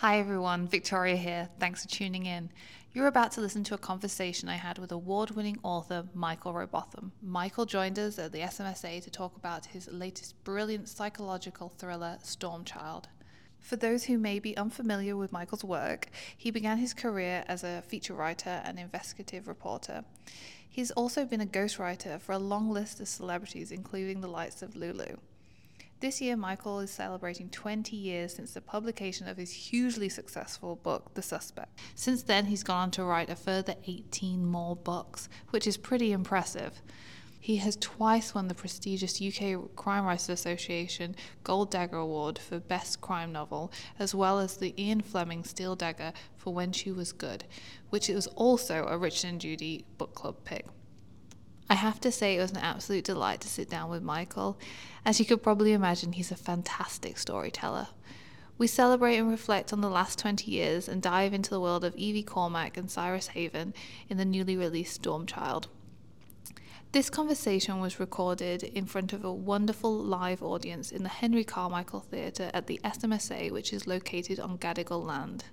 Hi everyone, Victoria here. Thanks for tuning in. You're about to listen to a conversation I had with award-winning author Michael Robotham. Michael joined us at the SMSA to talk about his latest brilliant psychological thriller, Stormchild. For those who may be unfamiliar with Michael's work, he began his career as a feature writer and investigative reporter. He's also been a ghostwriter for a long list of celebrities, including the likes of Lulu. This year, Michael is celebrating 20 years since the publication of his hugely successful book, The Suspect. Since then, he's gone on to write a further 18 more books, which is pretty impressive. He has twice won the prestigious UK Crime Writers Association Gold Dagger Award for Best Crime Novel, as well as the Ian Fleming Steel Dagger for When She Was Good, which was also a Richard and Judy book club pick. I have to say it was an absolute delight to sit down with Michael. As you could probably imagine, he's a fantastic storyteller. We celebrate and reflect on the last 20 years and dive into the world of Evie Cormack and Cyrus Haven in the newly released Stormchild. This conversation was recorded in front of a wonderful live audience in the Henry Carmichael Theatre at the SMSA, which is located on Gadigal land.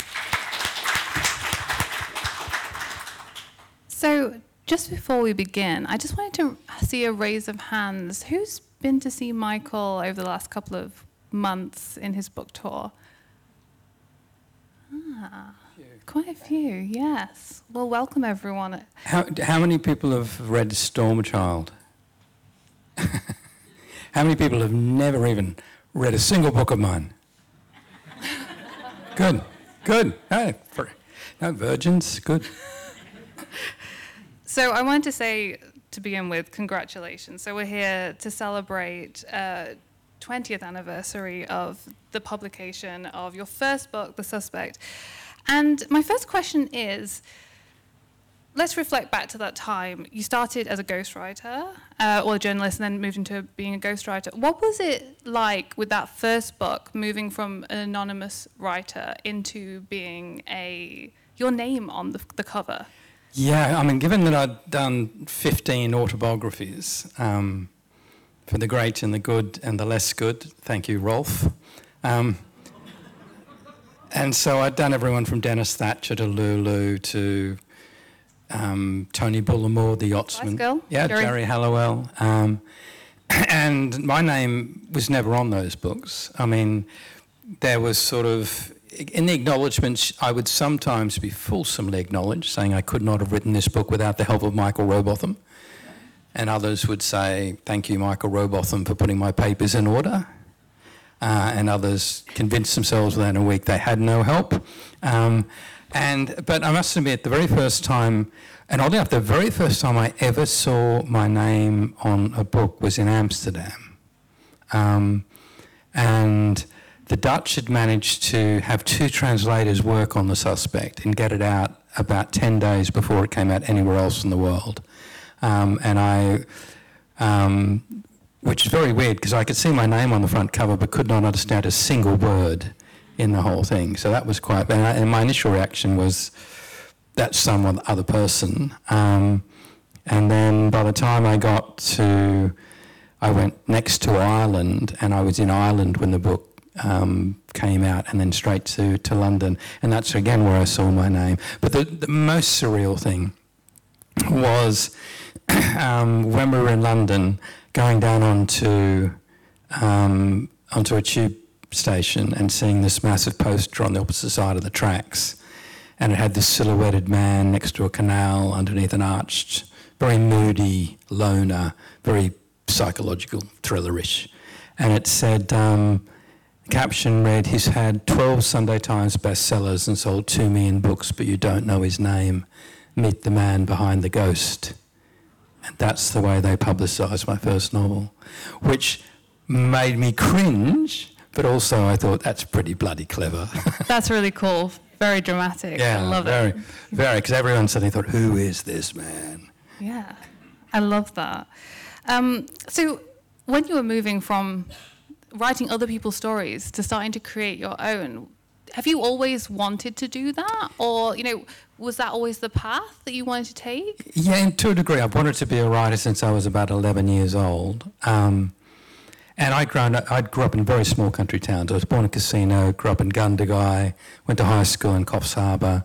So, just before we begin, I just wanted to see a raise of hands. Who's been to see Michael over the last couple of months in his book tour? Quite a few, yes. Well, welcome everyone. How many people have read Stormchild? How many people have never even read a single book of mine? Good. No virgins, good. So I wanted to say, to begin with, congratulations. So we're here to celebrate 20th anniversary of the publication of your first book, The Suspect. And my first question is, let's reflect back to that time. You started as a ghostwriter, or a journalist, and then moved into being a ghostwriter. What was it like with that first book, moving from an anonymous writer into being your name on the cover? Yeah, I mean, given that I'd done 15 autobiographies, for the great and the good and the less good, thank you, Rolf. And so I'd done everyone from Dennis Thatcher to Lulu to Tony Bullimore, the yachtsman. Nice girl. Yeah, Jerry Halliwell. And my name was never on those books. I mean, there was sort of, in the acknowledgements, I would sometimes be fulsomely acknowledged, saying I could not have written this book without the help of Michael Robotham. And others would say, thank you, Michael Robotham, for putting my papers in order. And others convinced themselves within a week they had no help. But I must admit, the very first time, and oddly enough, the very first time I ever saw my name on a book was in Amsterdam. And the Dutch had managed to have 2 translators work on The Suspect and get it out about 10 days before it came out anywhere else in the world. Which is very weird because I could see my name on the front cover but could not understand a single word in the whole thing. So that was quite bad. And my initial reaction was, that's some other person. And then by the time I went next to Ireland, and I was in Ireland when the book came out, and then straight to London, and that's again where I saw my name. But the most surreal thing was when we were in London, going down onto a tube station and seeing this massive poster on the opposite side of the tracks, and it had this silhouetted man next to a canal underneath an arched, very moody loner, very psychological, thrillerish, and it said. The caption read, he's had 12 Sunday Times bestsellers and sold 2 million books, but you don't know his name. Meet the man behind the ghost. And that's the way they publicised my first novel, which made me cringe, but also I thought, that's pretty bloody clever. That's really cool. Very dramatic. Yeah, I love it. Very, because everyone suddenly thought, who is this man? Yeah, I love that. So when you were moving from writing other people's stories to starting to create your own, have you always wanted to do that? Or, was that always the path that you wanted to take? Yeah, to a degree. I've wanted to be a writer since I was about 11 years old. And I grew up in very small country towns. I was born in Casino, grew up in Gundagai, went to high school in Coffs Harbour.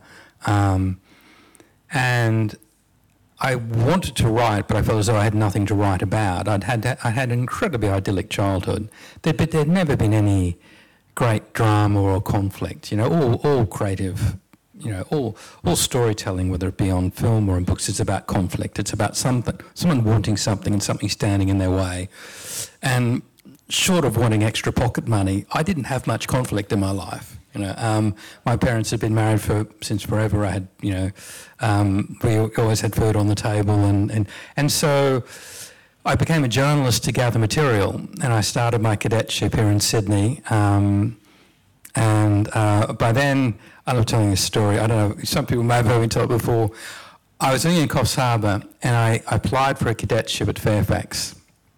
And I wanted to write, but I felt as though I had nothing to write about. I had an incredibly idyllic childhood, but there'd never been any great drama or conflict. All creative, all storytelling, whether it be on film or in books, it's about conflict. It's about someone wanting something and something standing in their way. And short of wanting extra pocket money, I didn't have much conflict in my life. My parents had been married since forever. I had, we always had food on the table, and so I became a journalist to gather material, and I started my cadetship here in Sydney. And by then, I love telling this story. I don't know, some people may have heard me tell it before. I was living in Coffs Harbour, and I applied for a cadetship at Fairfax.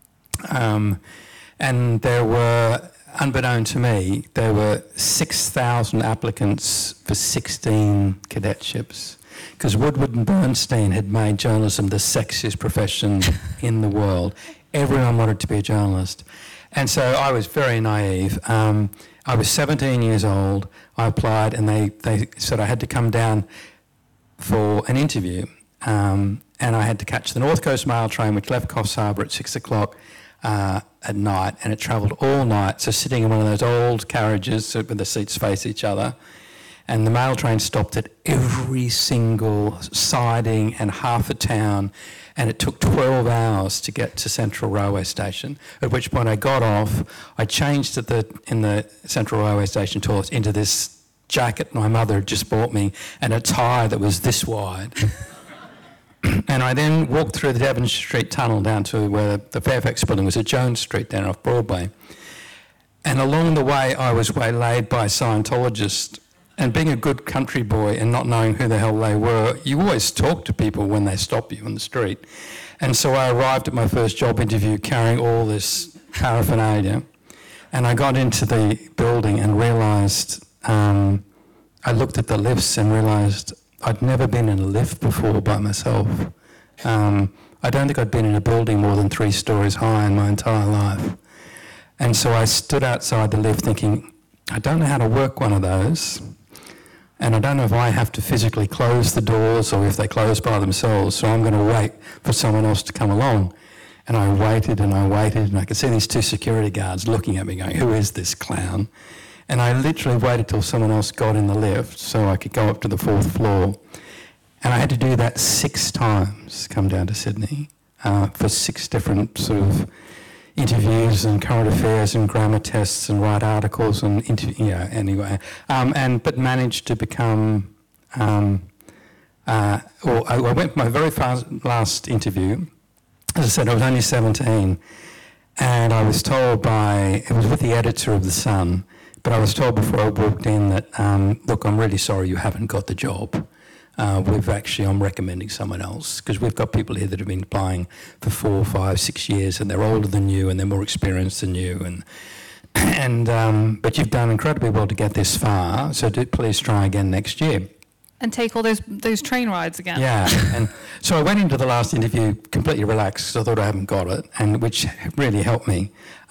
And there were, unbeknown to me, there were 6,000 applicants for 16 cadetships, because Woodward and Bernstein had made journalism the sexiest profession in the world. Everyone wanted to be a journalist. And so I was very naive. I was 17 years old. I applied, and they said I had to come down for an interview. And I had to catch the North Coast Mail train, which left Coffs Harbour at 6 o'clock at night, and it travelled all night. So sitting in one of those old carriages with the seats face each other, and the mail train stopped at every single siding and half a town, and it took 12 hours to get to Central Railway Station, at which point I got off. I changed in the Central Railway Station toilets into this jacket my mother had just bought me and a tie that was this wide. And I then walked through the Devon Street tunnel down to where the Fairfax building was at Jones Street down off Broadway. And along the way, I was waylaid by Scientologists. And being a good country boy and not knowing who the hell they were, you always talk to people when they stop you on the street. And so I arrived at my first job interview carrying all this paraphernalia. And I got into the building and realised, I looked at the lifts and realised I'd never been in a lift before by myself. I don't think I'd been in a building more than 3 stories high in my entire life. And so I stood outside the lift thinking, I don't know how to work one of those, and I don't know if I have to physically close the doors or if they close by themselves, so I'm going to wait for someone else to come along. And I waited, and I could see these 2 security guards looking at me going, who is this clown? And I literally waited till someone else got in the lift so I could go up to the 4th floor. And I had to do that 6 times, come down to Sydney, for 6 different sort of interviews and current affairs and grammar tests and write articles and anyway. But managed to become, I went for my very last interview. As I said, I was only 17, and I was told it was with the editor of The Sun, but I was told before I walked in that, look, I'm really sorry you haven't got the job. I'm recommending someone else, because we've got people here that have been applying for 4, 5, 6 years, and they're older than you and they're more experienced than you, but you've done incredibly well to get this far, so please try again next year. And take all those train rides again. Yeah, and so I went into the last interview completely relaxed because I thought I haven't got it, and which really helped me.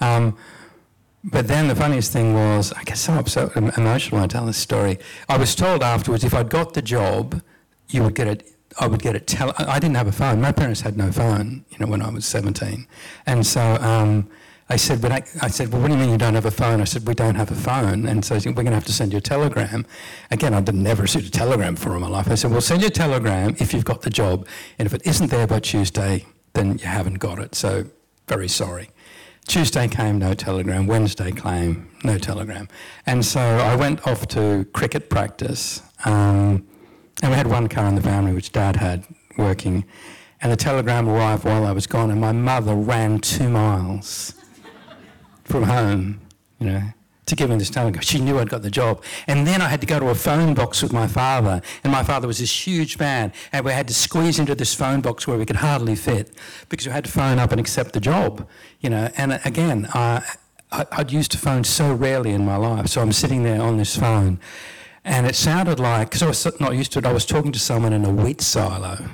But then the funniest thing was, I get so emotional when I tell this story. I was told afterwards if I'd got the job, I would get it. I didn't have a phone. My parents had no phone, when I was 17, and so I said, well, what do you mean you don't have a phone? I said, we don't have a phone, and so I said, we're going to have to send you a telegram. Again, I didn't never received a telegram before in my life. I said, we'll send you a telegram if you've got the job, and if it isn't there by Tuesday, then you haven't got it. So very sorry. Tuesday came, no telegram. Wednesday came, no telegram. And so I went off to cricket practice, and we had 1 car in the family, which Dad had working, and the telegram arrived while I was gone, and my mother ran 2 miles from home, to give me this telegram. She knew I'd got the job. And then I had to go to a phone box with my father, and my father was this huge man, and we had to squeeze into this phone box where we could hardly fit, because we had to phone up and accept the job, And again, I'd used to phone so rarely in my life, so I'm sitting there on this phone, and it sounded like, because I was not used to it, I was talking to someone in a wheat silo.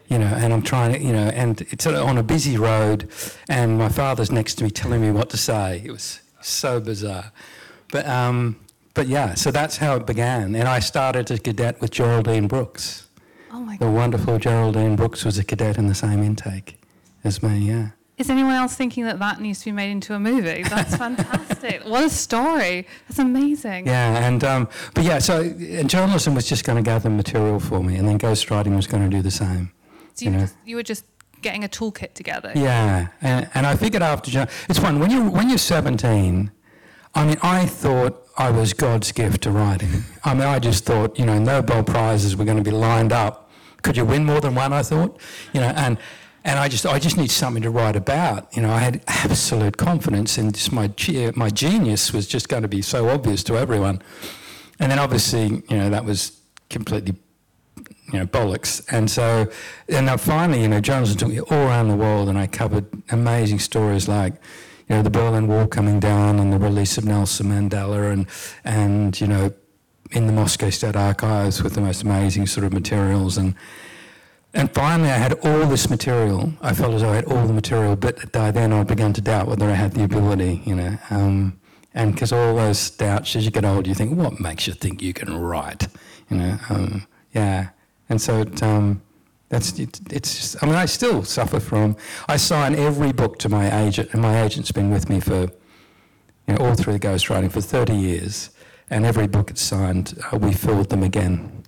and I'm trying to, and it's on a busy road, and my father's next to me telling me what to say. It was so bizarre. But yeah, so that's how it began. And I started as a cadet with Geraldine Brooks. Oh my The God. wonderful Geraldine Brooks was a cadet in the same intake as me, yeah. Is anyone else thinking that needs to be made into a movie? That's fantastic. What a story. That's amazing. Yeah, and journalism was just going to gather material for me, and then ghostwriting was going to do the same. So you were just getting a toolkit together. Yeah, and I figured after, it's fun, when you're 17, I mean, I thought I was God's gift to writing. I mean, I just thought, Nobel Prizes were going to be lined up. Could you win more than one, I thought? And I just need something to write about. I had absolute confidence in just my genius was just going to be so obvious to everyone. And then obviously, that was completely, bollocks. And so, and then finally, journalism took me all around the world, and I covered amazing stories like, the Berlin Wall coming down and the release of Nelson Mandela and in the Moscow State Archives with the most amazing sort of materials. And finally, I had all this material. I felt as though I had all the material, but by then I'd begun to doubt whether I had the ability, and because all those doubts, as you get older, you think, what makes you think you can write, yeah. And so it's just, I mean, I still suffer from, I sign every book to my agent, and my agent's been with me for, all through the ghostwriting for 30 years, and every book it's signed, we filled them again.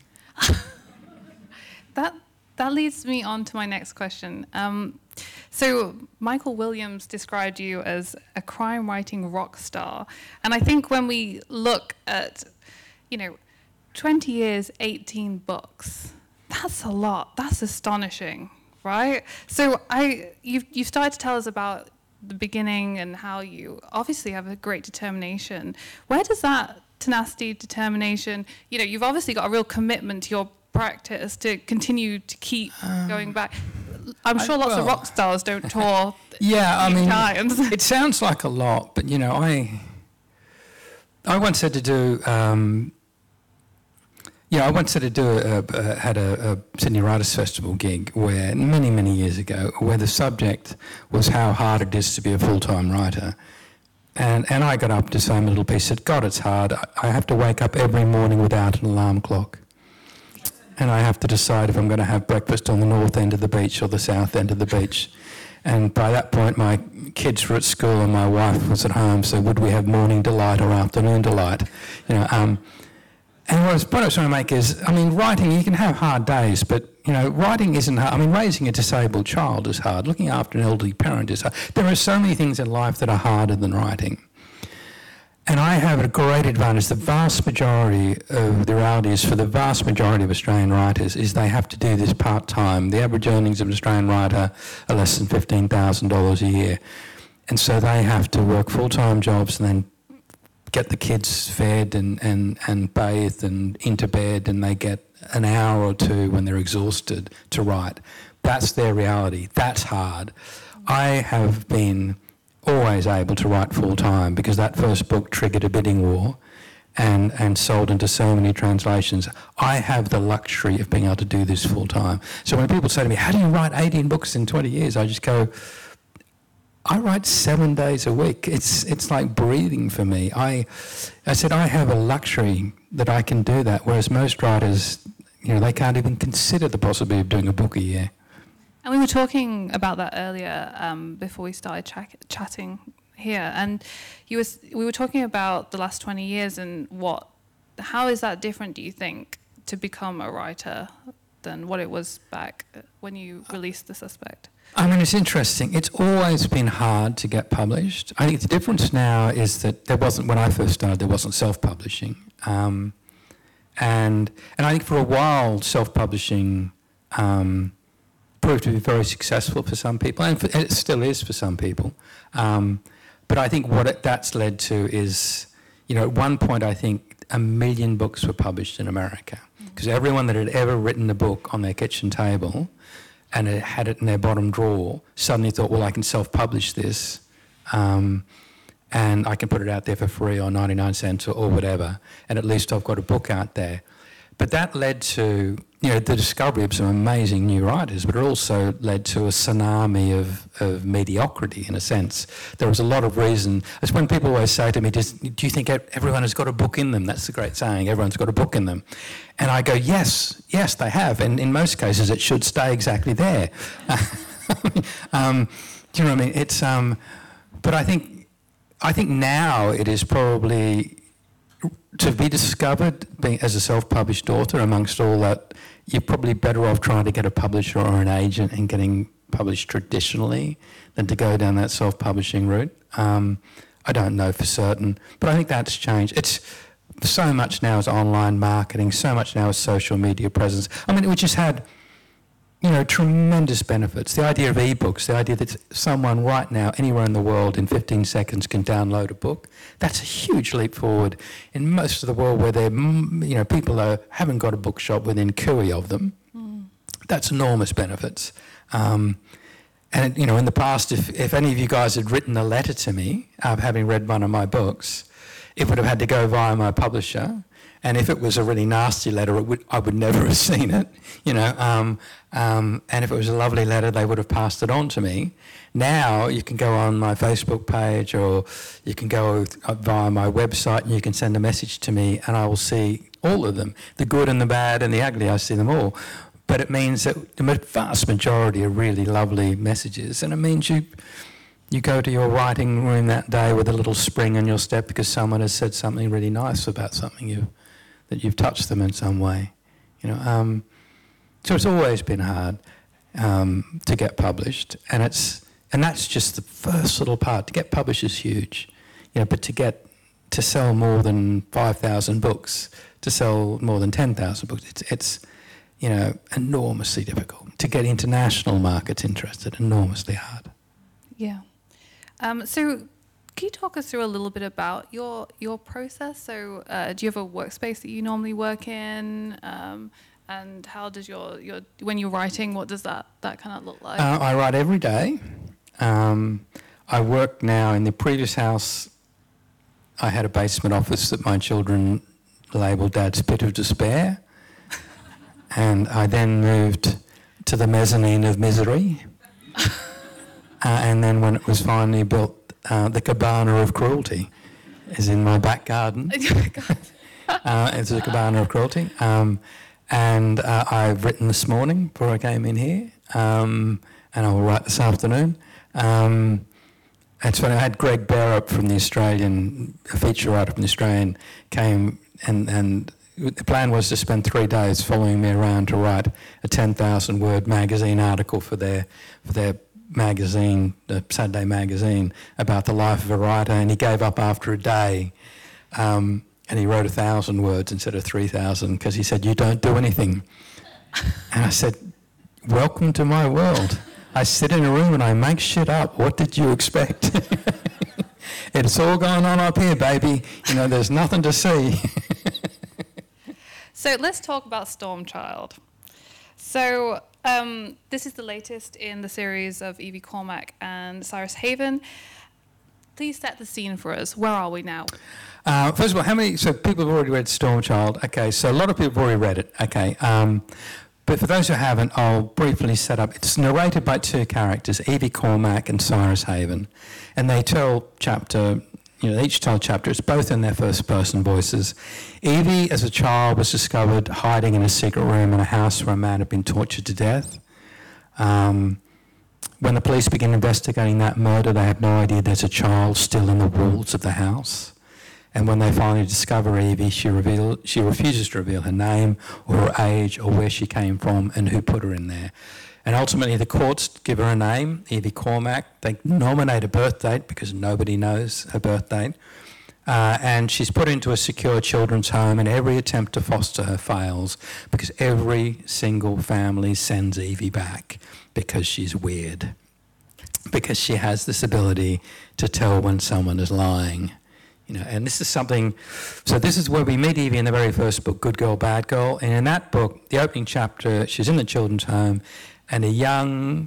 That leads me on to my next question. So Michael Williams described you as a crime writing rock star. And I think when we look at, 20 years, 18 books, that's a lot. That's astonishing, right? So you've started to tell us about the beginning and how you obviously have a great determination. Where does that tenacity, determination, you've obviously got a real commitment to your practice to continue to keep going back. I'm sure lots of rock stars don't tour. Yeah, I mean, times. It sounds like a lot, but I once had to do. I once had to do had a Sydney Writers' Festival gig where many years ago, where the subject was how hard it is to be a full-time writer. And I got up to say my little piece, said, God, it's hard. I have to wake up every morning without an alarm clock. And I have to decide if I'm going to have breakfast on the north end of the beach or the south end of the beach. And by that point, my kids were at school and my wife was at home, so would we have morning delight or afternoon delight? And what I was trying to make is, I mean, writing, you can have hard days, but, writing isn't hard. I mean, raising a disabled child is hard. Looking after an elderly parent is hard. There are so many things in life that are harder than writing. And I have a great advantage. The vast majority of the reality is for the vast majority of Australian writers is they have to do this part-time. The average earnings of an Australian writer are less than $15,000 a year. And so they have to work full-time jobs and then get the kids fed and bathed and into bed, and they get an hour or two when they're exhausted to write. That's their reality. That's hard. I have been always able to write full-time because that first book triggered a bidding war and sold into so many translations. I have the luxury of being able to do this full-time. So when people say to me, how do you write 18 books in 20 years? I just go, I write 7 days a week. It's like breathing for me. I said I have a luxury that I can do that, whereas most writers, they can't even consider the possibility of doing a book a year. And we were talking about that earlier before we started chatting here, and we were talking about the last 20 years and how is that different, do you think, to become a writer than what it was back when you released The Suspect? I mean, it's interesting. It's always been hard to get published. I think the difference now is that when I first started, there wasn't self-publishing. And I think for a while, self-publishing proved to be very successful for some people, and it still is for some people. But I think that's led to is, at one point I think 1 million books were published in America, because everyone that had ever written a book on their kitchen table and had it in their bottom drawer suddenly thought, well, I can self-publish this, and I can put it out there for free or 99 cents or whatever, and at least I've got a book out there. But that led to, the discovery of some amazing new writers, but it also led to a tsunami of mediocrity, in a sense. There was a lot of reason. It's when people always say to me, do you think everyone has got a book in them? That's the great saying, everyone's got a book in them. And I go, yes, they have. And in most cases, it should stay exactly there. Do you know what I mean? It's, but I think now it is probably, to be discovered being as a self-published author amongst all that, you're probably better off trying to get a publisher or an agent and getting published traditionally than to go down that self-publishing route. I don't know for certain, but I think that's changed. It's so much now is online marketing, so much now is social media presence. I mean, we just had, tremendous benefits. The idea of ebooks, the idea that someone right now, anywhere in the world, in 15 seconds can download a book, that's a huge leap forward in most of the world where people haven't got a bookshop within cooey of them. That's enormous benefits. And, in the past, if any of you guys had written a letter to me, having read one of my books, it would have had to go via my publisher. And if it was a really nasty letter, I would never have seen it, and if it was a lovely letter, they would have passed it on to me. Now you can go on my Facebook page or you can go via my website and you can send a message to me and I will see all of them, the good and the bad and the ugly, I see them all. But it means that the vast majority are really lovely messages, and it means you go to your writing room that day with a little spring in your step because someone has said something really nice about something that you've touched them in some way, So it's always been hard to get published, and that's just the first little part. To get published is huge, but to sell more than 5,000 books, to sell more than 10,000 books, it's enormously difficult. To get international markets interested, enormously hard. Yeah. So can you talk us through a little bit about your process? So do you have a workspace that you normally work in? And how does your when you're writing, what does that kind of look like? I write every day. I work now in the previous house. I had a basement office that my children labelled Dad's Pit of Despair. And I then moved to the mezzanine of misery. And then when it was finally built, the cabana of cruelty is in my back garden. It's a cabana of cruelty. And I've written this morning before I came in here, and I will write this afternoon. It's funny, I had Greg Barrett from the Australian, a feature writer from the Australian, came and the plan was to spend 3 days following me around to write a 10,000-word magazine article for their magazine, the Saturday magazine, about the life of a writer, and he gave up after a day. And he wrote 1,000 words instead of 3,000 because he said, "You don't do anything." And I said, "Welcome to my world. I sit in a room and I make shit up. What did you expect?" It's all going on up here, baby. There's nothing to see. So let's talk about Stormchild. So this is the latest in the series of Evie Cormack and Cyrus Haven. Please set the scene for us. Where are we now? First of all, so people have already read Stormchild. Okay, so a lot of people have already read it. Okay, but for those who haven't, I'll briefly set up. It's narrated by two characters, Evie Cormack and Cyrus Haven, and they tell each tell a chapter. It's both in their first-person voices. Evie, as a child, was discovered hiding in a secret room in a house where a man had been tortured to death. When the police begin investigating that murder, they have no idea there's a child still in the walls of the house. And when they finally discover Evie, she refuses to reveal her name or her age or where she came from and who put her in there. And ultimately the courts give her a name, Evie Cormack. They nominate a birth date because nobody knows her birth date. And she's put into a secure children's home, and every attempt to foster her fails because every single family sends Evie back because she's weird, because she has this ability to tell when someone is lying. And this is something, so this is where we meet Evie in the very first book, Good Girl, Bad Girl. And in that book, the opening chapter, she's in the children's home, and a young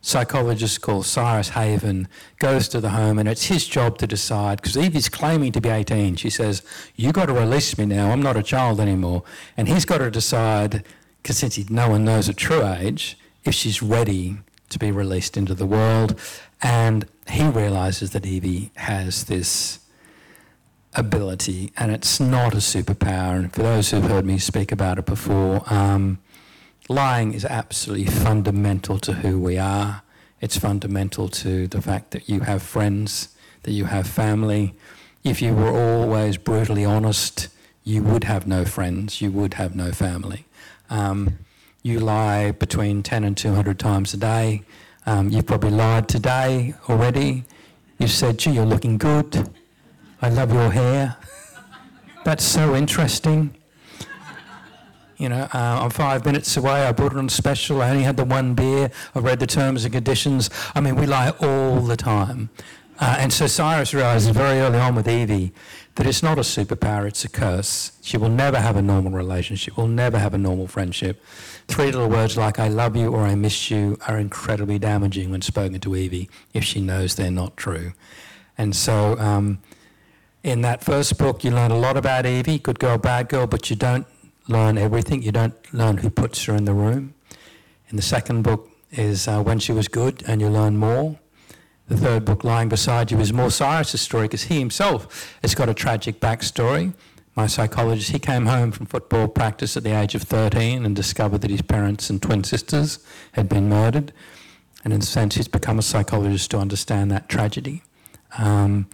psychologist called Cyrus Haven goes to the home, and it's his job to decide, because Evie's claiming to be 18. She says, you got to release me now, I'm not a child anymore. And he's got to decide, because since no one knows her true age, if she's ready to be released into the world. And he realises that Evie has this ability, and it's not a superpower. And for those who've heard me speak about it before, lying is absolutely fundamental to who we are. It's fundamental to the fact that you have friends, that you have family. If you were always brutally honest, you would have no friends, you would have no family. You lie between 10 and 200 times a day. You've probably lied today already. You said, gee, you're looking good. I love your hair. That's so interesting. You know, I'm 5 minutes away, I bought it on special, I only had the one beer, I read the terms and conditions. I mean, we lie all the time. And so Cyrus realises very early on with Evie that it's not a superpower, it's a curse. She will never have a normal relationship, will never have a normal friendship. 3 little words like I love you or I miss you are incredibly damaging when spoken to Evie if she knows they're not true. And so in that first book you learn a lot about Evie, good girl, bad girl, but you don't learn everything. You don't learn who puts her in the room. In the second book is When She Was Good, and you learn more. The third book, Lying Beside You, is more Cyrus's story, because he himself has got a tragic backstory. My psychologist, he came home from football practice at the age of 13 and discovered that his parents and twin sisters had been murdered. And in a sense, he's become a psychologist to understand that tragedy. And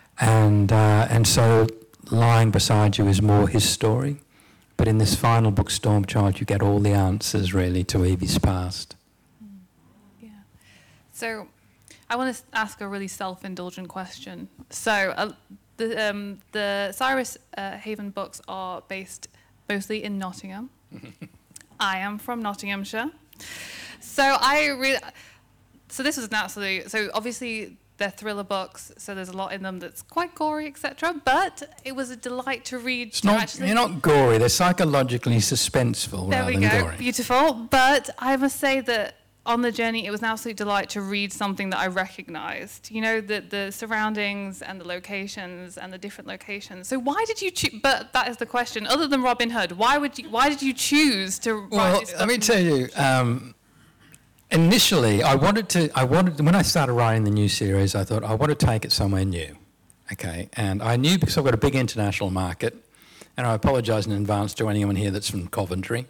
so Lying Beside You is more his story. But in this final book, Storm Child, you get all the answers, really, to Evie's past. Yeah. So I want to ask a really self-indulgent question. So the Cyrus Haven books are based mostly in Nottingham. I am from Nottinghamshire. So this was an absolute... So obviously... They're thriller books, so there's a lot in them that's quite gory, etc. But it was a delight to read. They're not gory. They're psychologically suspenseful rather than gory. There we go. Beautiful. But I must say that on the journey, it was an absolute delight to read something that I recognised. You know, the surroundings and the locations and the different locations. So why did you choose? But that is the question. Other than Robin Hood, why did you choose to write this stuff? Let me tell you. Initially, I wanted when I started writing the new series, I thought I want to take it somewhere new, okay? And I knew, because I've got a big international market, and I apologise in advance to anyone here that's from Coventry.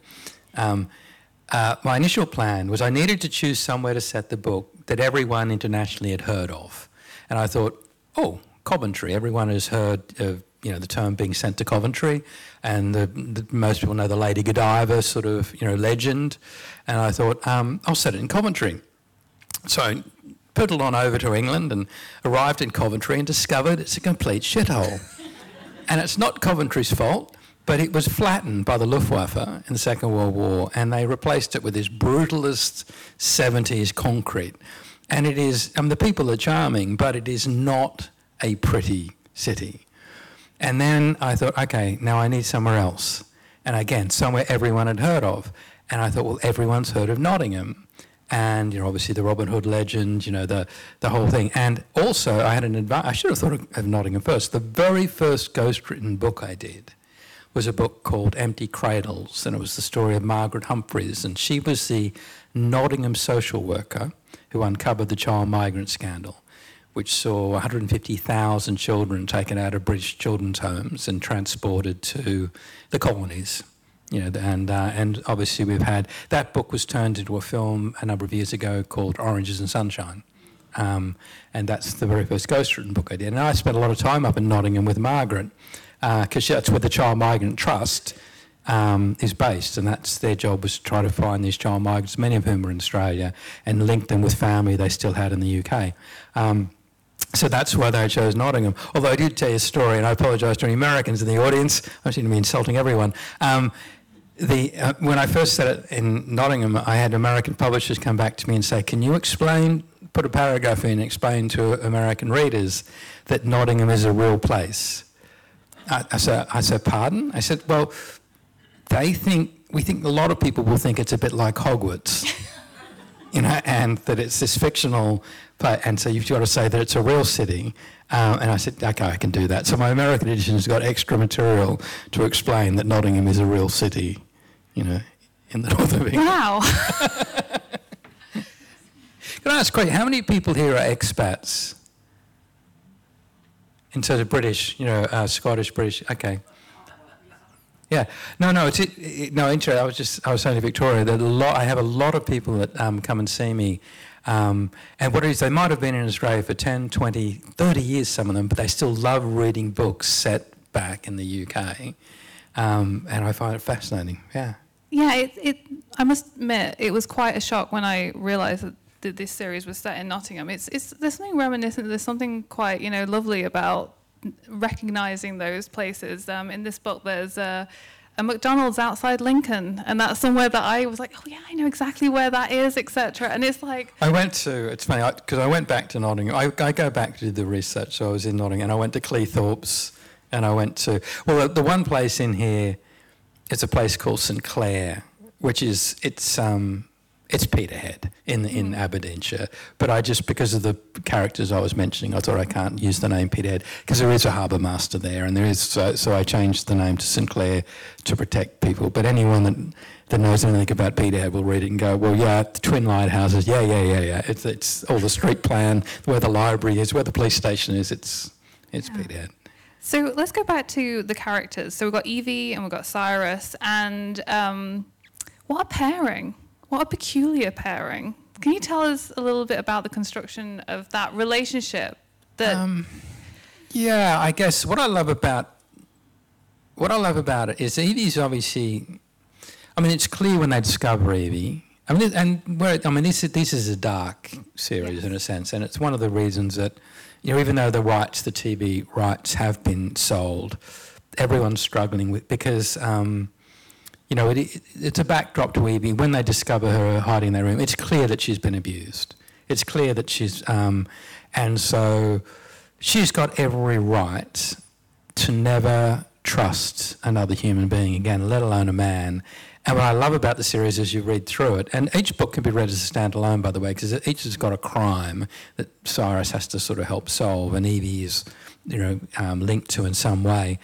My initial plan was I needed to choose somewhere to set the book that everyone internationally had heard of, and I thought, oh, Coventry, everyone has heard of, you know, the term being sent to Coventry, and most people know the Lady Godiva sort of, you know, legend. And I thought, I'll set it in Coventry. So I piddled on over to England and arrived in Coventry and discovered it's a complete shithole. And it's not Coventry's fault, but it was flattened by the Luftwaffe in the Second World War, and they replaced it with this brutalist 70s concrete. And it is, the people are charming, but it is not a pretty city. And then I thought, okay, now I need somewhere else. And again, somewhere everyone had heard of. And I thought, well, everyone's heard of Nottingham. And, you know, obviously the Robin Hood legend, you know, the whole thing. And also I had I should have thought of Nottingham first. The very first ghost-written book I did was a book called Empty Cradles. And it was the story of Margaret Humphreys. And she was the Nottingham social worker who uncovered the child migrant scandal, which saw 150,000 children taken out of British children's homes and transported to the colonies. You know, and obviously we've had... That book was turned into a film a number of years ago called Oranges and Sunshine. And that's the very first ghost-written book I did. And I spent a lot of time up in Nottingham with Margaret, because that's where the Child Migrant Trust is based, and that's their job, was to try to find these child migrants, many of whom were in Australia, and link them with family they still had in the UK. So that's why they chose Nottingham. Although I did tell you a story, and I apologise to any Americans in the audience. I seem to be insulting everyone. When I first said it in Nottingham, I had American publishers come back to me and say, can you put a paragraph in and explain to American readers that Nottingham is a real place? I said, pardon? I said, well, we think a lot of people will think it's a bit like Hogwarts. and that it's this fictional play, and so you've got to say that it's a real city. And I said, okay, I can do that. So my American edition has got extra material to explain that Nottingham is a real city, in the north of England. Wow. Can I ask a question? How many people here are expats? In terms of British, Scottish, British, okay. Yeah, interesting. I was saying to Victoria that I have a lot of people that come and see me, and what it is, they might have been in Australia for 10, 20, 30 years, some of them, but they still love reading books set back in the UK, and I find it fascinating. Yeah. Yeah, I must admit, it was quite a shock when I realised that this series was set in Nottingham. There's something reminiscent. There's something quite lovely about recognising those places. In this book, there's a McDonald's outside Lincoln, and that's somewhere that I was like, oh yeah, I know exactly where that is, etc. And it's like it's funny because I went back to Nottingham. I go back to do the research, so I was in Nottingham, and I went to Cleethorpes, and I went to the one place in here. It's a place called St Clair, which is it's Peterhead in Aberdeenshire, but because of the characters I was mentioning, I thought I can't use the name Peterhead because there is a harbour master there, and there is so I changed the name to St Clair to protect people. But anyone that knows anything about Peterhead will read it and go, well, yeah, the twin lighthouses, yeah. It's all the street plan, where the library is, where the police station is. It's Peterhead. So let's go back to the characters. So we've got Evie and we've got Cyrus, and what a pairing. What a peculiar pairing. Can you tell us a little bit about the construction of that relationship? Yeah, I guess what I love about it is Evie's obviously. I mean, it's clear when they discover Evie. This is a dark series in a sense, and it's one of the reasons that, even though the TV rights have been sold, everyone's struggling with because. It's a backdrop to Evie. When they discover her hiding in their room, it's clear that she's been abused. It's clear that she's... and so she's got every right to never trust another human being again, let alone a man. And what I love about the series is you read through it, and each book can be read as a standalone, by the way, because each has got a crime that Cyrus has to sort of help solve, and Evie is, linked to in some way.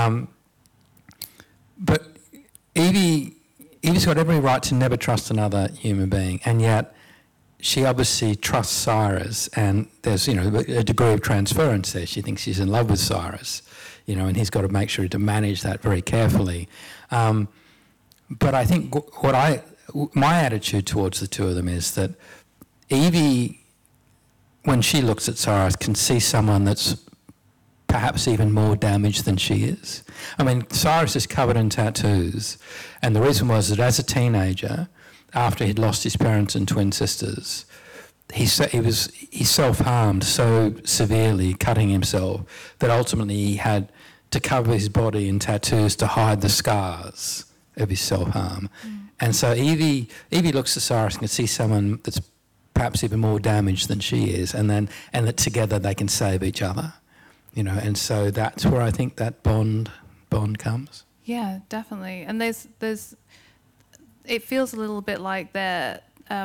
But Evie's got every right to never trust another human being, and yet she obviously trusts Cyrus, and there's a degree of transference there. She thinks she's in love with Cyrus, and he's got to make sure to manage that very carefully. But I think my attitude towards the two of them is that Evie, when she looks at Cyrus, can see someone that's perhaps even more damaged than she is. I mean, Cyrus is covered in tattoos, and the reason was that as a teenager, after he'd lost his parents and twin sisters, he self-harmed so severely, cutting himself, that ultimately he had to cover his body in tattoos to hide the scars of his self-harm. And so Evie looks at Cyrus and can see someone that's perhaps even more damaged than she is, and that together they can save each other. And so that's where I think that bond comes. Yeah, definitely. And there's it feels a little bit like they're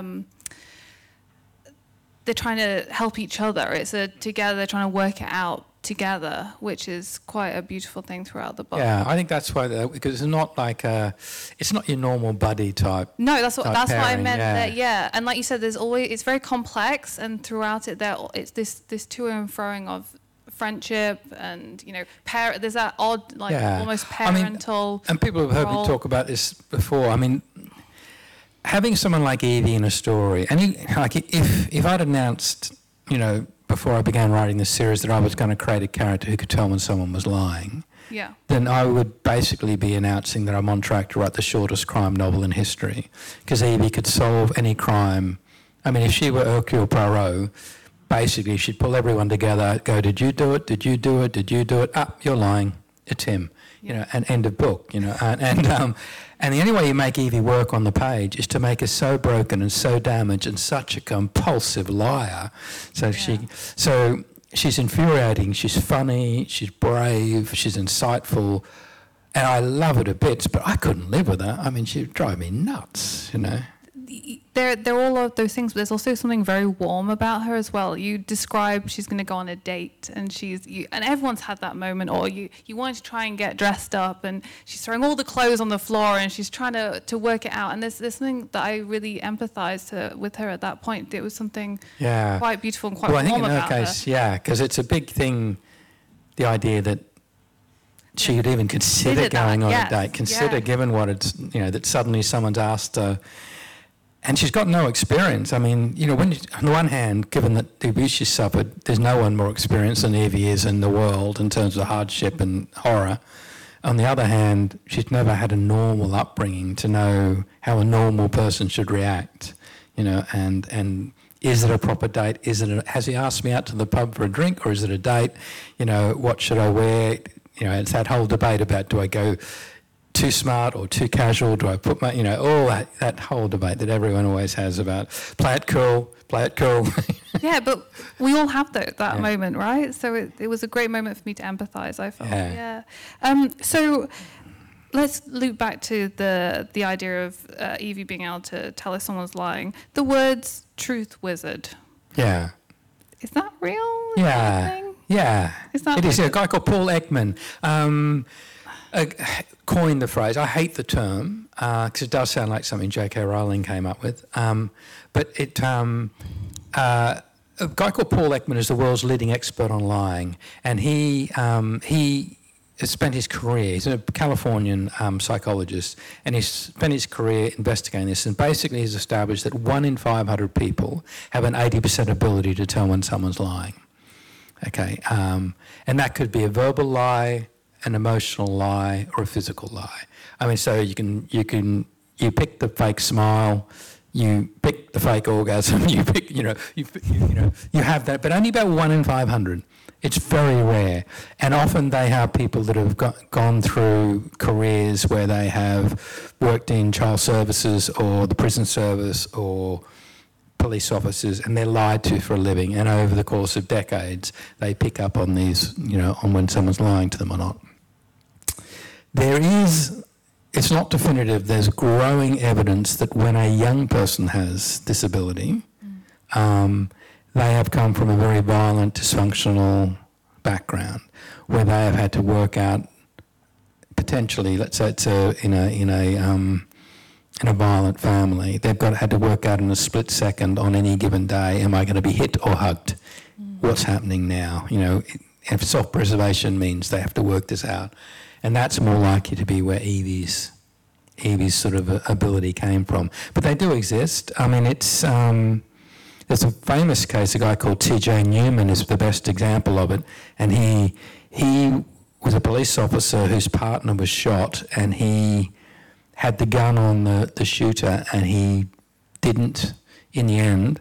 trying to help each other. It's together, they're trying to work it out together, which is quite a beautiful thing throughout the book. Yeah, I think that's why, because it's not like it's not your normal buddy type. No, that's what I meant. Yeah. And like you said, it's very complex, and throughout it, it's this to and froing of friendship and there's that odd almost parental and people have heard me talk about this before. I mean, having someone like Evie in a story, and if I'd announced before I began writing this series that I was going to create a character who could tell when someone was lying, then I would basically be announcing that I'm on track to write the shortest crime novel in history, because Evie could solve any crime. I mean, if she were Hercule Poirot, basically she'd pull everyone together, go, did you do it, did you do it, did you do it? You're lying, it's him. And end of book, and the only way you make Evie work on the page is to make her so broken and so damaged and such a compulsive liar. So she's infuriating, she's funny, she's brave, she's insightful, and I love her to bits, but I couldn't live with her. I mean, she'd drive me nuts, they're all of those things, but there's also something very warm about her as well. You describe she's going to go on a date, and and everyone's had that moment, or you wanted to try and get dressed up, and she's throwing all the clothes on the floor, and she's trying to work it out. And there's something that I really empathized with her at that point. It was something quite beautiful and quite warm about her. Well, I think in her case, because it's a big thing, the idea that she would even consider going on a date, given what it's, that suddenly someone's asked her, and she's got no experience. I mean, on the one hand, given that the abuse she suffered, there's no one more experienced than Evie is in the world in terms of hardship and horror. On the other hand, she's never had a normal upbringing to know how a normal person should react, and is it a proper date? Has he asked me out to the pub for a drink, or is it a date? What should I wear? It's that whole debate about, do I go too smart or too casual? Do I put my, all that whole debate that everyone always has about play it cool. Yeah, but we all have that moment, right? So it was a great moment for me to empathise, I felt. Yeah. So let's loop back to the idea of Evie being able to tell if someone's lying. The words truth wizard. Yeah. Is that real? Yeah. Yeah. It is. A guy called Paul Ekman coined the phrase. I hate the term because it does sound like something J.K. Rowling came up with. But a guy called Paul Ekman is the world's leading expert on lying, and he has spent his career. He's a Californian psychologist, and he's spent his career investigating this. And basically, he's established that 1 in 500 people have an 80% ability to tell when someone's lying. Okay, and that could be a verbal lie, an emotional lie, or a physical lie. I mean, so you pick the fake smile, you pick the fake orgasm, you have that, but only about 1 in 500. It's very rare, and often they are people that have gone through careers where they have worked in child services or the prison service or police officers, and they're lied to for a living, and over the course of decades they pick up on these, on when someone's lying to them or not. It's not definitive, there's growing evidence that when a young person has this ability, they have come from a very violent, dysfunctional background where they have had to work out potentially, let's say it's in a violent family, they've had to work out in a split second on any given day, am I going to be hit or hugged? What's happening now? If self-preservation means they have to work this out. And that's more likely to be where Evie's sort of ability came from. But they do exist. I mean, there's a famous case, a guy called T.J. Newman is the best example of it. And he was a police officer whose partner was shot, and he had the gun on the shooter, and he didn't, in the end,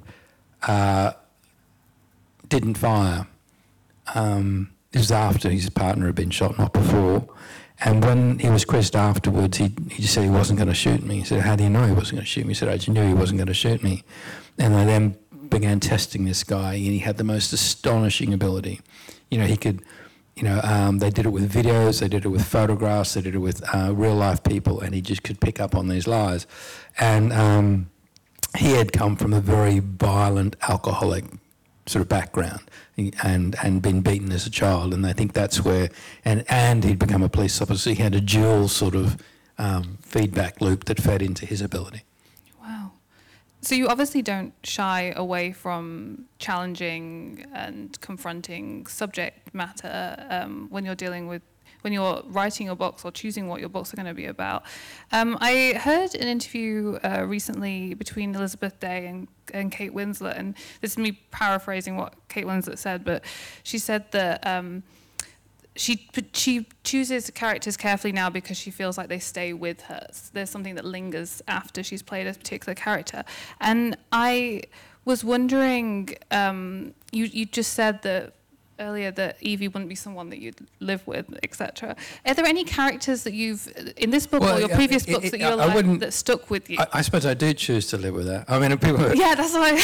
didn't fire. This was after his partner had been shot, not before. And when he was quizzed afterwards, he just said he wasn't going to shoot me. He said, how do you know he wasn't going to shoot me? He said, I just knew he wasn't going to shoot me. And they then began testing this guy, and he had the most astonishing ability. He could, they did it with videos, they did it with photographs, they did it with real life people, and he just could pick up on these lies. And he had come from a very violent alcoholic sort of background and been beaten as a child, and I think that's where, and he'd become a police officer. He had a dual sort of feedback loop that fed into his ability. Wow. So you obviously don't shy away from challenging and confronting subject matter when you're writing your books or choosing what your books are going to be about. I heard an interview recently between Elizabeth Day and Kate Winslet, and this is me paraphrasing what Kate Winslet said, but she said that she chooses characters carefully now because she feels like they stay with her. There's something that lingers after she's played a particular character. And I was wondering, you just said that earlier that Evie wouldn't be someone that you'd live with, etc. Are there any characters that you've, in this book or your previous books that you like that stuck with you? I suppose I do choose to live with her. I mean, people. Yeah, that's why.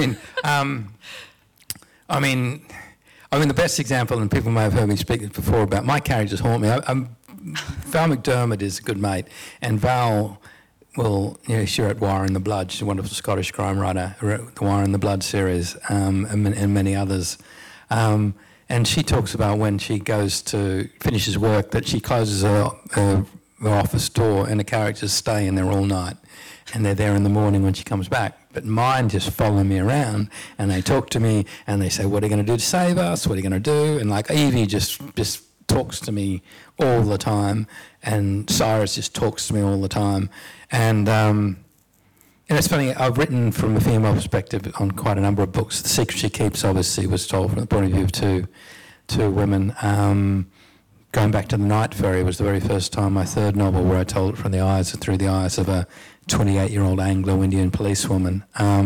I mean, the best example, and people may have heard me speak before about my characters haunt me. Val McDermott is a good mate, and Val she wrote Wire in the Blood. She's a wonderful Scottish crime writer who wrote the Wire in the Blood series and many others. And she talks about when she goes to finishes work that she closes her office door and the characters stay in there all night. And they're there in the morning when she comes back. But mine just follow me around and they talk to me and they say, what are you going to do to save us? What are you going to do? And like Evie just talks to me all the time and Cyrus just talks to me all the time. And it's funny, I've written from a female perspective on quite a number of books. The Secret She Keeps obviously was told from the point of view of two women. Going back to The Night Ferry was the very first time, my third novel, where I told it through the eyes of a 28-year-old Anglo-Indian policewoman.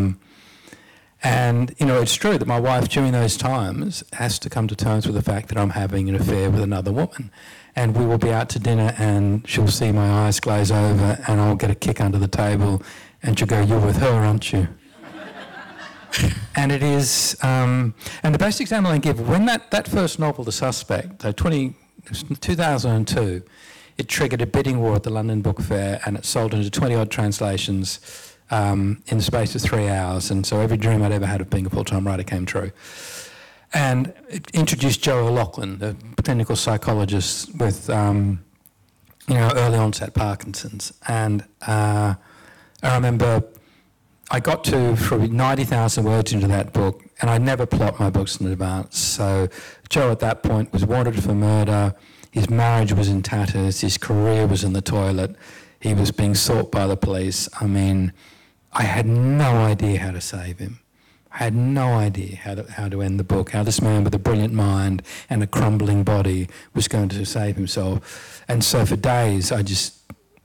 And, it's true that my wife during those times has to come to terms with the fact that I'm having an affair with another woman. And we will be out to dinner and she'll see my eyes glaze over and I'll get a kick under the table and she'll go, you're with her, aren't you? And it is, and the best example I give, when that first novel, The Suspect, 2002, it triggered a bidding war at the London Book Fair and it sold into 20-odd translations in the space of 3 hours. And so every dream I'd ever had of being a full-time writer came true. And it introduced Joe O'Loughlin, a clinical psychologist with, early onset Parkinson's. And I remember I got to probably 90,000 words into that book, and I never plot my books in advance. So Joe at that point was wanted for murder. His marriage was in tatters. His career was in the toilet. He was being sought by the police. I mean, I had no idea how to save him. I had no idea how to end the book, how this man with a brilliant mind and a crumbling body was going to save himself. And so for days, it just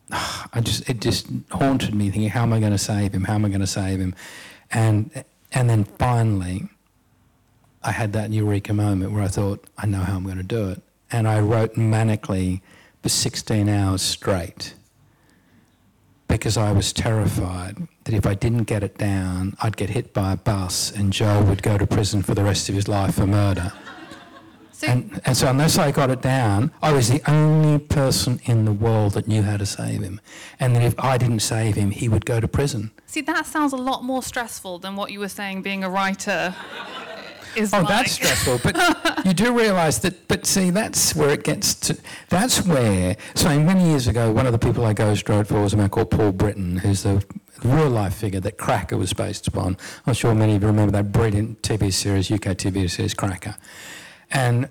haunted me, thinking, how am I going to save him? How am I going to save him? And then finally, I had that eureka moment where I thought, I know how I'm going to do it. And I wrote manically for 16 hours straight because I was terrified that if I didn't get it down, I'd get hit by a bus and Joe would go to prison for the rest of his life for murder. And so unless I got it down, I was the only person in the world that knew how to save him. And then if I didn't save him, he would go to prison. See, that sounds a lot more stressful than what you were saying being a writer is like. That's stressful. But you do realise that, but see, that's where it gets to, so many years ago, one of the people I ghostwrote for was a man called Paul Britton, who's the real-life figure that Cracker was based upon. I'm sure many of you remember that brilliant TV series, UK TV series, Cracker. And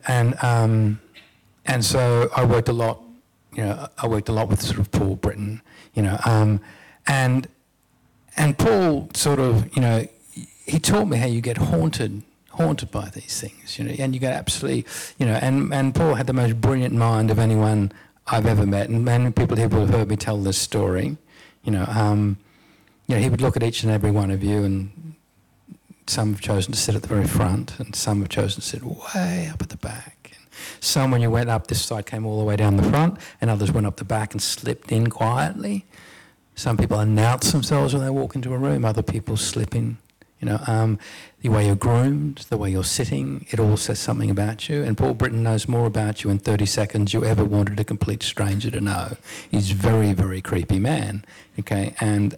so I worked a lot, with sort of Paul Britton, and Paul sort of, he taught me how you get haunted by these things, and you get absolutely, and Paul had the most brilliant mind of anyone I've ever met, and many people here will have heard me tell this story, he would look at each and every one of you, and some have chosen to sit at the very front, and some have chosen to sit way up at the back. And some, when you went up this side, came all the way down the front, and others went up the back and slipped in quietly. Some people announce themselves when they walk into a room, other people slip in. The way you're groomed, the way you're sitting, it all says something about you. And Paul Britton knows more about you in 30 seconds you ever wanted a complete stranger to know. He's a very, very creepy man, okay? And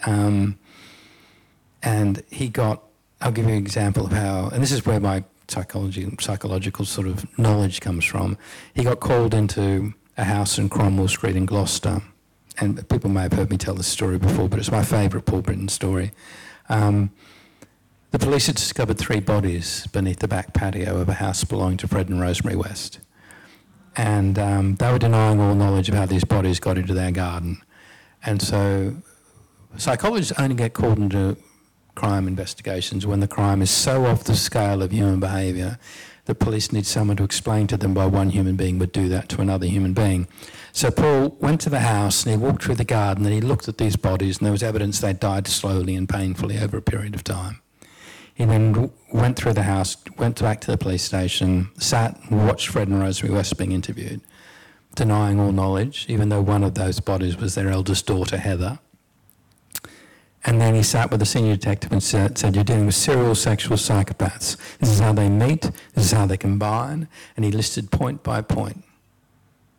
he got, I'll give you an example of how, and this is where my psychological sort of knowledge comes from. He got called into a house in Cromwell Street in Gloucester, and people may have heard me tell this story before, but it's my favourite Paul Britton story. The police had discovered 3 bodies beneath the back patio of a house belonging to Fred and Rosemary West. And they were denying all knowledge of how these bodies got into their garden. And so psychologists only get called into crime investigations when the crime is so off the scale of human behaviour that police need someone to explain to them why one human being would do that to another human being. So Paul went to the house and he walked through the garden and he looked at these bodies and there was evidence they died slowly and painfully over a period of time. He then went through the house, went back to the police station, sat and watched Fred and Rosemary West being interviewed, denying all knowledge, even though one of those bodies was their eldest daughter, Heather. And then he sat with the senior detective and said, you're dealing with serial sexual psychopaths. This is how they meet, this is how they combine. And he listed point by point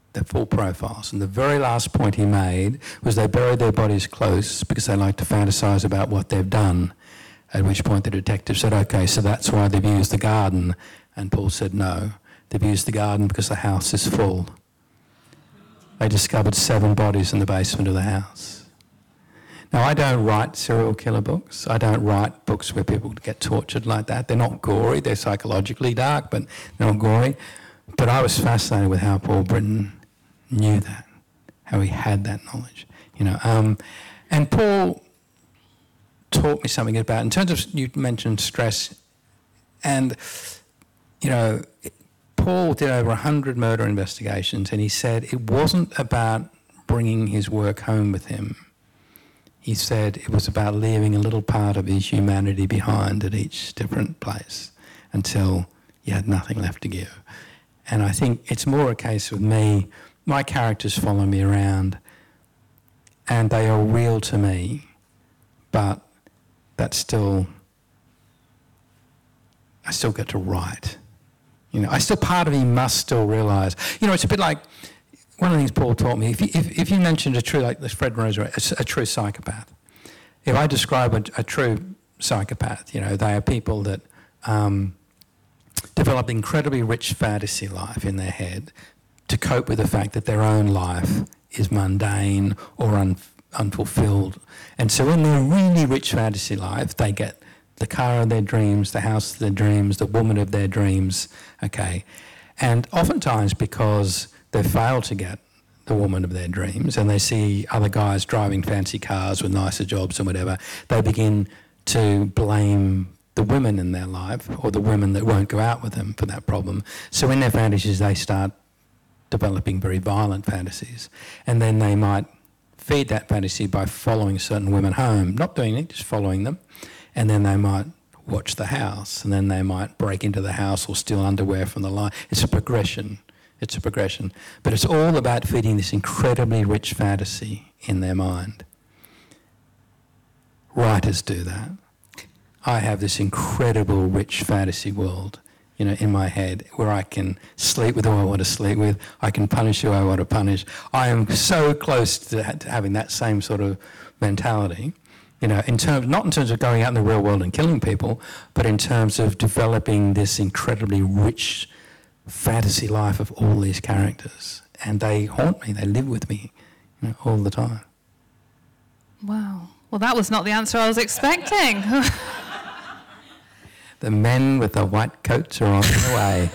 their full profiles. And the very last point he made was they buried their bodies close because they like to fantasize about what they've done, at which point the detective said, okay, so that's why they've used the garden. And Paul said, no, they've used the garden because the house is full. They discovered 7 bodies in the basement of the house. Now, I don't write serial killer books. I don't write books where people get tortured like that. They're not gory. They're psychologically dark, but they're not gory. But I was fascinated with how Paul Britton knew that, how he had that knowledge, you know. And Paul taught me something about, in terms of, you mentioned stress, and, you know, Paul did over 100 murder investigations, and he said it wasn't about bringing his work home with him. He said it was about leaving a little part of his humanity behind at each different place until you had nothing left to give. And I think it's more a case with me, my characters follow me around and they are real to me, but that's still, I still get to write. You know, part of me must still realise, you know, it's a bit like, one of the things Paul taught me, if you mentioned a true, like Fred Rosa, a true psychopath, if I describe a true psychopath, you know, they are people that develop incredibly rich fantasy life in their head to cope with the fact that their own life is mundane or unfulfilled. And so in their really rich fantasy life, they get the car of their dreams, the house of their dreams, the woman of their dreams, okay? And oftentimes because they fail to get the woman of their dreams and they see other guys driving fancy cars with nicer jobs and whatever, they begin to blame the women in their life or the women that won't go out with them for that problem. So in their fantasies, they start developing very violent fantasies. And then they might feed that fantasy by following certain women home, not doing it, just following them. And then they might watch the house, and then they might break into the house or steal underwear from the line. It's a progression. It's a progression. But it's all about feeding this incredibly rich fantasy in their mind. Writers do that. I have this incredible rich fantasy world, you know, in my head where I can sleep with who I want to sleep with. I can punish who I want to punish. I am so close to having that same sort of mentality, you know, not in terms of going out in the real world and killing people, but in terms of developing this incredibly rich fantasy life of all these characters. And they haunt me, they live with me, you know, all the time. Wow. Well, that was not the answer I was expecting. The men with the white coats are on their way.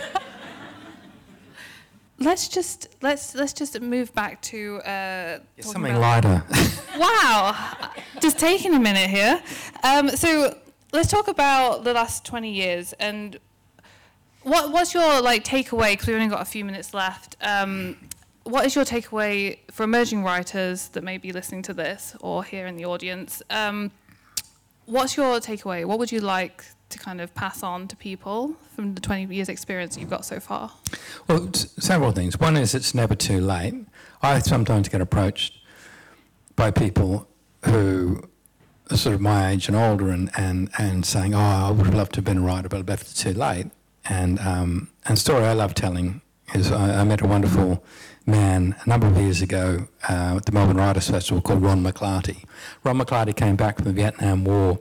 Let's just move back to something lighter. Wow, just taking a minute here. So let's talk about the last 20 years and what's your takeaway? Because we've only got a few minutes left. What is your takeaway for emerging writers that may be listening to this or here in the audience? What's your takeaway? What would you like to kind of pass on to people from the 20 years experience that you've got so far? Well, several things. One is it's never too late. I sometimes get approached by people who are sort of my age and older and saying, oh, I would have loved to have been a writer, but it's too late. And story I love telling is I met a wonderful man a number of years ago at the Melbourne Writers' Festival called Ron McClarty. Ron McClarty came back from the Vietnam War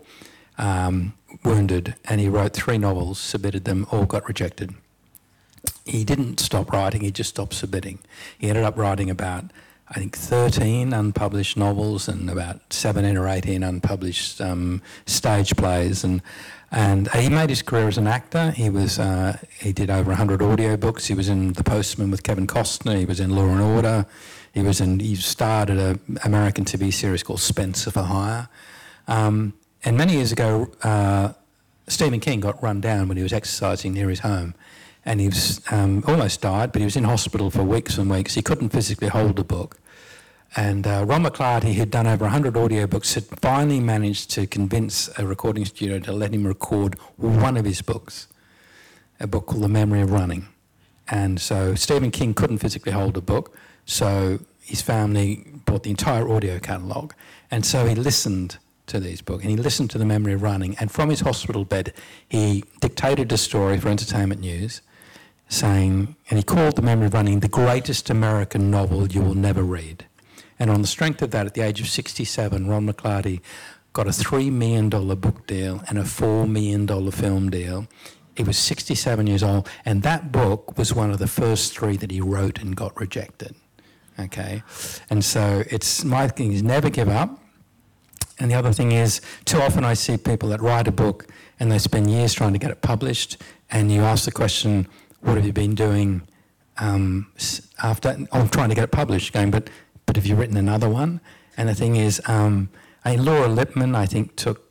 wounded, and he wrote 3 novels, submitted them, all got rejected. He didn't stop writing, he just stopped submitting. He ended up writing about, I think, 13 unpublished novels and about 17 or 18 unpublished stage plays. And he made his career as an actor. He did over 100 audiobooks. He was in The Postman with Kevin Costner. He was in Law and Order. He starred at an American TV series called Spencer for Hire. And many years ago, Stephen King got run down when he was exercising near his home. And he was almost died, but he was in hospital for weeks and weeks. He couldn't physically hold a book. And Ron McClarty, who'd done over 100 audiobooks, had finally managed to convince a recording studio to let him record one of his books, a book called The Memory of Running. And so Stephen King couldn't physically hold a book, so his family bought the entire audio catalogue. And so he listened to these books, and he listened to The Memory of Running, and from his hospital bed he dictated a story for Entertainment News, saying, and he called The Memory of Running the greatest American novel you will never read. And on the strength of that, at the age of 67, Ron McClarty got a $3 million book deal and a $4 million film deal. He was 67 years old, and that book was one of the first 3 that he wrote and got rejected. Okay? And so my thing is never give up. And the other thing is, too often I see people that write a book and they spend years trying to get it published, and you ask the question, what have you been doing after? I'm trying to get it published, going, but have you written another one? And the thing is, Laura Lippman, I think, took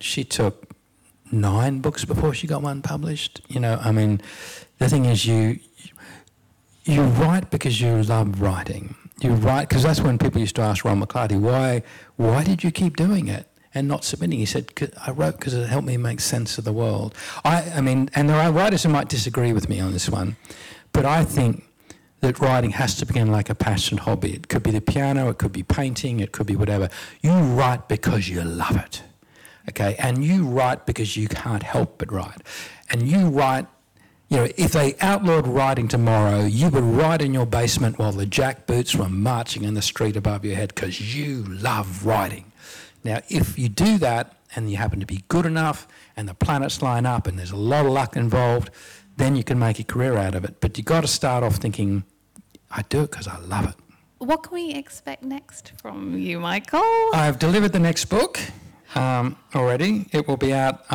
9 books before she got one published. The thing is, you write because you love writing. You write because that's when people used to ask Ron McClarty, why did you keep doing it and not submitting? He said, I wrote because it helped me make sense of the world. And there are writers who might disagree with me on this one, but I think that writing has to begin like a passion hobby. It could be the piano, it could be painting, it could be whatever. You write because you love it, okay? And you write because you can't help but write. And you write, if they outlawed writing tomorrow, you would write in your basement while the jackboots were marching in the street above your head because you love writing. Now, if you do that and you happen to be good enough and the planets line up and there's a lot of luck involved, then you can make a career out of it. But you've got to start off thinking, I do it because I love it. What can we expect next from you, Michael? I've delivered the next book already. It will be out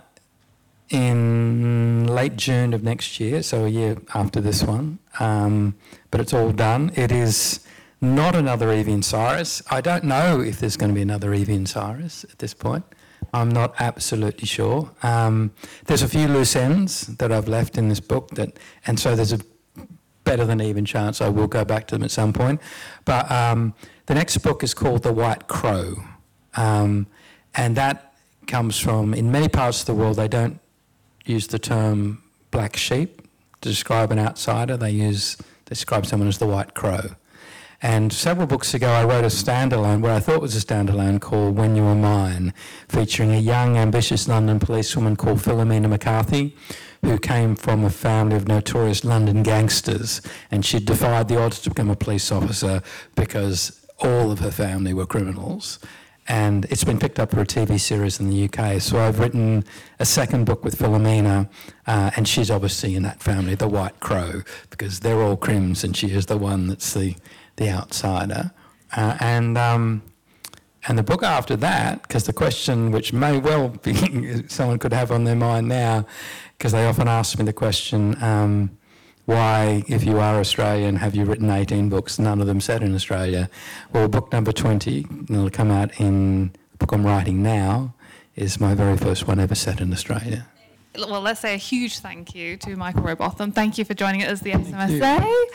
in late June of next year, so a year after this one. But it's all done. It is not another Evie and Cyrus. I don't know if there's going to be another Evie and Cyrus at this point. I'm not absolutely sure. There's a few loose ends that I've left in this book, and so there's a better than even chance I will go back to them at some point. But the next book is called The White Crow, and that comes from, in many parts of the world, they don't use the term black sheep to describe an outsider. They describe someone as the White Crow. And several books ago, I wrote a standalone, what I thought was a standalone, called When You Were Mine, featuring a young, ambitious London policewoman called Philomena McCarthy, who came from a family of notorious London gangsters, and she defied the odds to become a police officer because all of her family were criminals. And it's been picked up for a TV series in the UK. So I've written a second book with Philomena, and she's obviously in that family, the White Crow, because they're all crims, and she is the one that's the outsider. And the book after that, because the question, which may well be someone could have on their mind now, because they often ask me the question, why, if you are Australian, have you written 18 books, none of them set in Australia? Well, book number 20, it'll come out in the book I'm writing now, is my very first one ever set in Australia. Well, let's say a huge thank you to Michael Robotham. Thank you for joining us at the SMSA.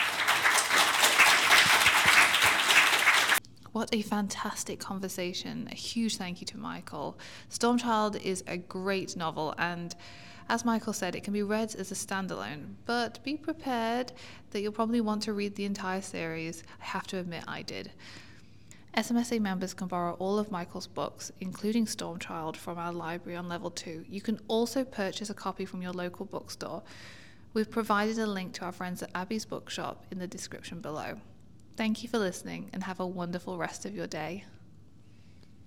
What a fantastic conversation. A huge thank you to Michael. Stormchild is a great novel, and as Michael said, it can be read as a standalone, but be prepared that you'll probably want to read the entire series. I have to admit I did. SMSA members can borrow all of Michael's books, including Stormchild, from our library on level 2. You can also purchase a copy from your local bookstore. We've provided a link to our friends at Abby's Bookshop in the description below. Thank you for listening, and have a wonderful rest of your day.